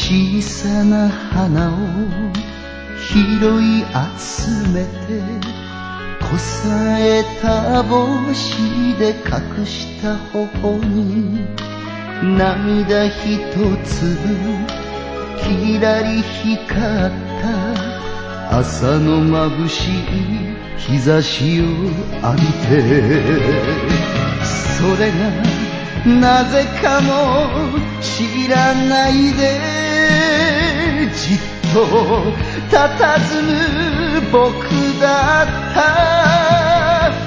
小さな花を拾い集めてこさえた帽子で隠した頬に涙一粒きらり光った朝の眩しい日差しを浴びてそれがなぜかも知らないでじっと佇む僕だった